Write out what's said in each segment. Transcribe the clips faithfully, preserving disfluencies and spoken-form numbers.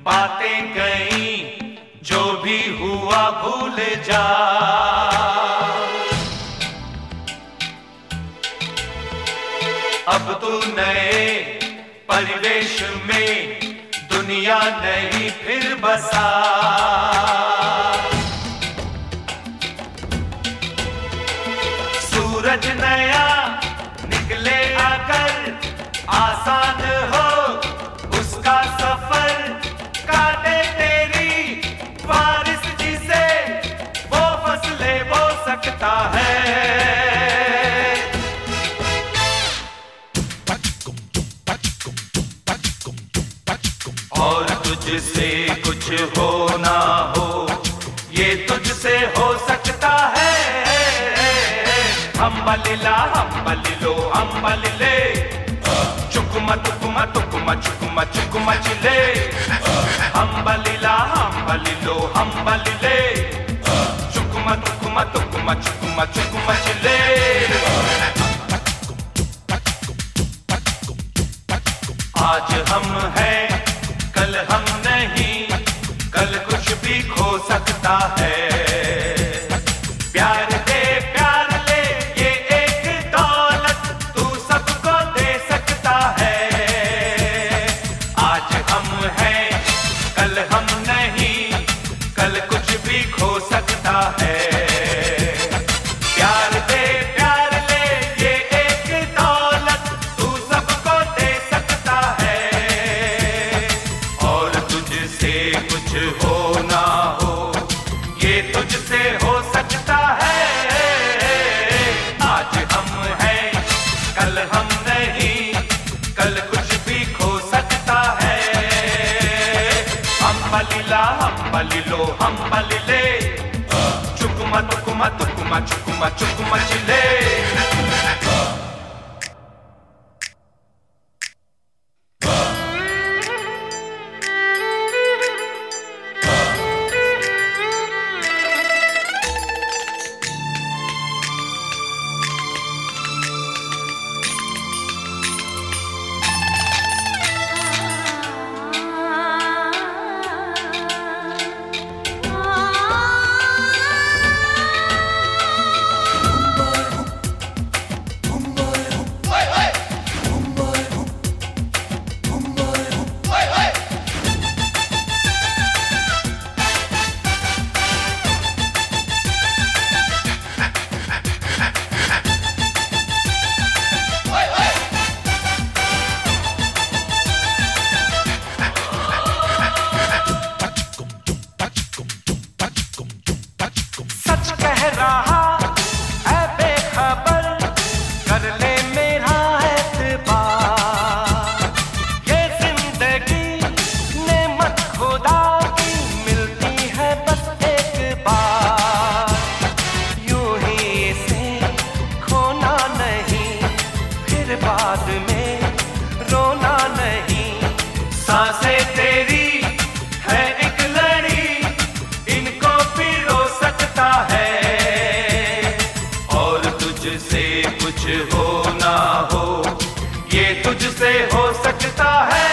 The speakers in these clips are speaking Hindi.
बातें गई जो भी हुआ भूल जा। अब तू नए परिवेश में दुनिया नहीं फिर बसा। सूरज नया निकले अगर आसान हो उसका सफर, काटे तेरी बारिश जिसे वो फसले बो सकता है। और तुझसे कुछ हो ना हो ये तुझसे हो सकता है। हम्बलिला हम्बलिलो हम्बलिले, चुकुमा तुकुमा तुकुमा चुकुमा चुकुमा चिले। हम्बलिला हम्बलिलो हम्बलिले, चुकुमा तुकुमा तुकुमा चुकुमा चुकुमा चिले। आज हम हैं कल हम नहीं, कल कुछ भी खो सकता है। प्यार दे प्यार ले ये एक दौलत तू सबको दे सकता है। आज हम हैं कल हम नहीं, कल कुछ भी खो सकता है। प्यार दे प्यार ले ये एक दौलत तू सबको दे सकता है। और तुझसे कुछ हो ना हो ये तुझसे हो सकता है। आज हम हैं कल हम नहीं, कल कुछ भी खो सकता है। हम्बलिला हम्बलिलो हम्बलिले, चुकुमा तुकुमा तुकुमा चुकुमा चुकुमा चिले। बाद में रोना नहीं, सांसें तेरी है एक लड़ी, इनको पिरो सकता है। और तुझसे कुछ हो ना हो ये तुझसे हो सकता है।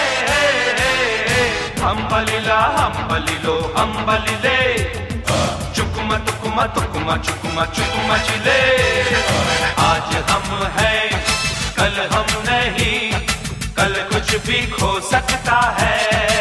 हम्बलिला हम्बलिलो हम्बलिले, चुकुमा तुकुमा तुकुमा चुकुमा चुकुमा चिले। आज हम हैं कल हम नहीं, कल कुछ भी खो सकता है।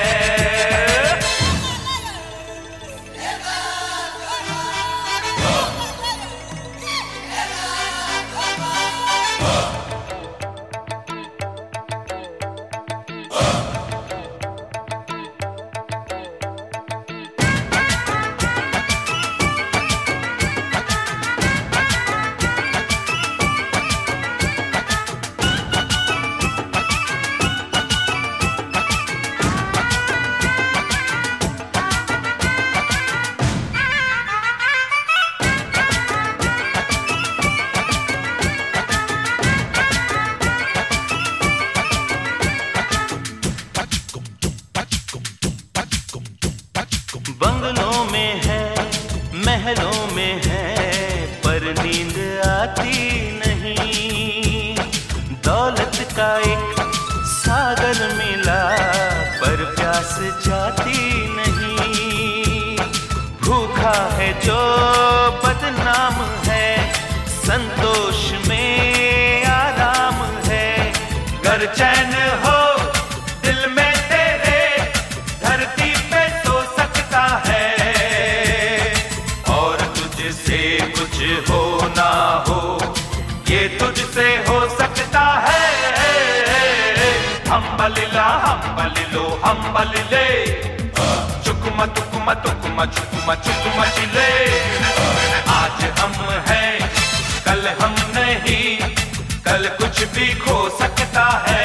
बंगलों में है, महलों में है, पर नींद आती नहीं। दौलत का एक सागर मिला, पर प्यास जाती नहीं। भूखा है जो बदनाम है, संतोष में आराम है। घर चैन हो दिल में तेरे, धरती पे सो सकता है। और तुझसे कुछ हो ना हो, ये तुझसे हो सकता है। हम्बलिला हम्बलिलो हम्बलिले, चुकुमा तुकुमा तुकुमा चुकुमा चुकुमा चिले। आज हम हैं कल हम नहीं, कल कुछ भी खो सकता है।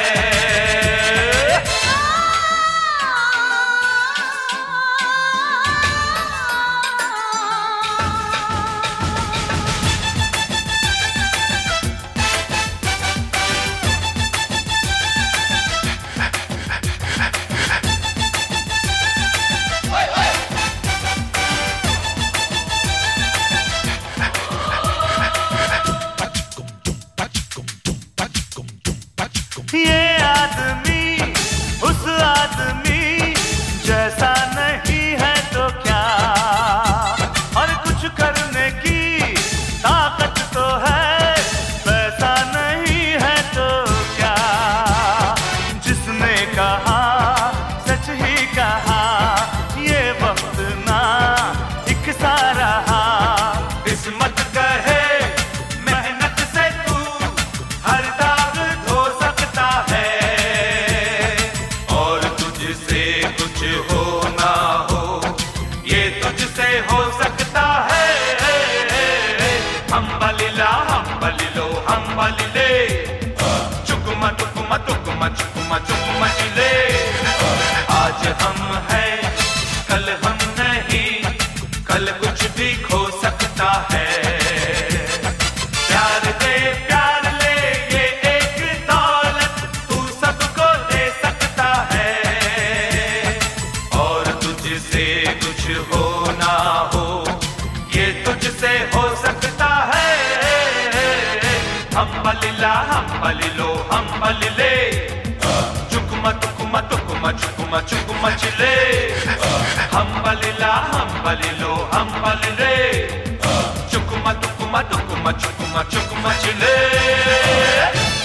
ये आदमी उस आदमी जैसा नहीं है तो क्या, और कुछ करने की ताकत तो है, वैसा नहीं है तो क्या। जिसने कहा सच ही कहा, ये वक्त ना एक सा रहा। किस्मत कहे मेहनत से तू हर दाग धो सकता है। और तुझसे कुछ हो ना हो, ये तुझसे हो सकता है। हम्बलिला हम्बलिलो हम्बलिले, चुकुमा तुकुमा तुकुमा चुकुमा चुकुमा चिले। आज हम हैं कल हम नहीं, कल कुछ भी खो सकता है। प्यार दे प्यार ले, ये एक दौलत तू सबको दे सकता है। और तुझसे कुछ हो ना हो, ये तुझसे हो सकता है। हम्बलिला हम्बलिलो हम्बलिले, चुकुमा तुकुमा तुकुमा चुकुमा चुकुमा चिले। हम्बलिला हम्बलिलो हम्बलिले, चुकुमा तुकुमा तुकुमा चुकुमा चुकुमा चिले।